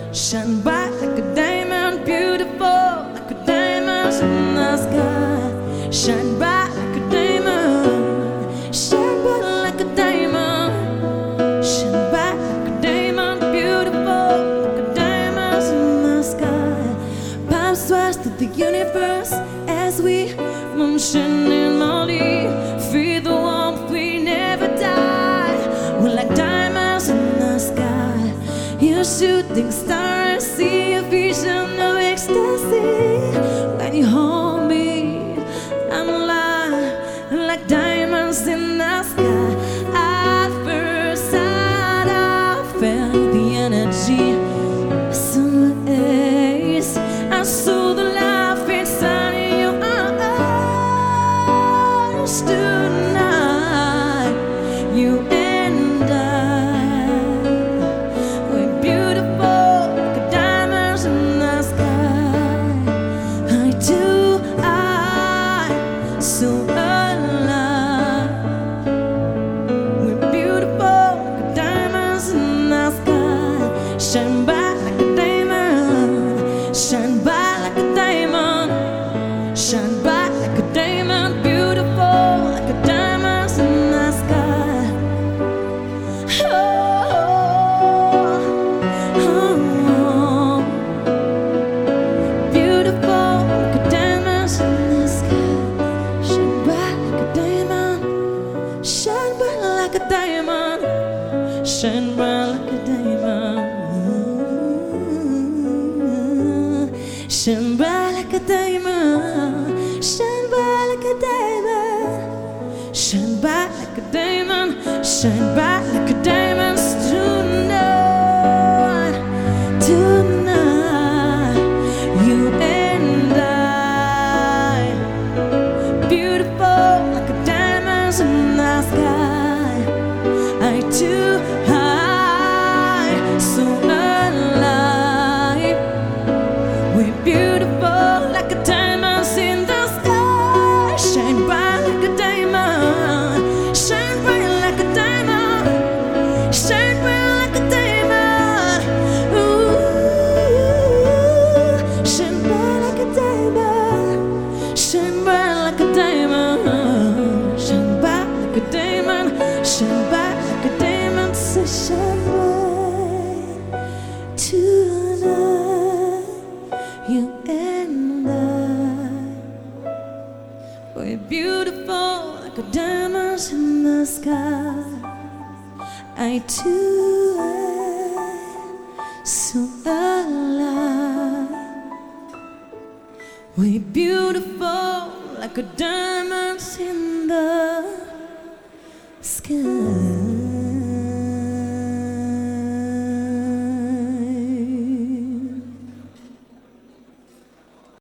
shine bright like a diamond, beautiful like a diamond in the sky. Shine bright like a diamond, shine bright like a diamond, shine bright like a diamond, beautiful like a diamond in the sky. Palms thrust to the universe as we motion in melody. Feel the warmth, we never die. We're like diamonds in the sky. You shooting stars, see a vision of ecstasy. When you hold me, I'm alive, like diamonds in the sky. At first sight, I felt the energy. Sun rays, I saw the life inside your eyes tonight. You and I, we're beautiful like diamonds in the sky. Eye to eye, so alive. We're beautiful like diamonds in the sky. Shine bright like a diamond, shine bright like a diamond, shine bright like a diamond, beautiful like a diamond in the sky. Oh, oh, oh. Beautiful like a diamond in the sky. Shine bright like a diamond, shine bright like a diamond, shine bright like a diamond. Shine bright like a diamond, shine bright like a diamond, shine bright like a diamond, shine bright like a diamond tonight, tonight. You and I, beautiful like a diamond in the sky. Eye to eye, so alive. We're beautiful like a diamond in the sky. Shine bright like a diamond, shine bright like a diamond, shine bright like a diamond. Ooh, shine bright like a diamond, shine bright like a diamond, shine bright like a diamond, shine bright like a diamond. So shine bright tonight. You and I, we're beautiful like a diamond in the sky. Eye to eye, so alive. We're beautiful like a diamond in the sky.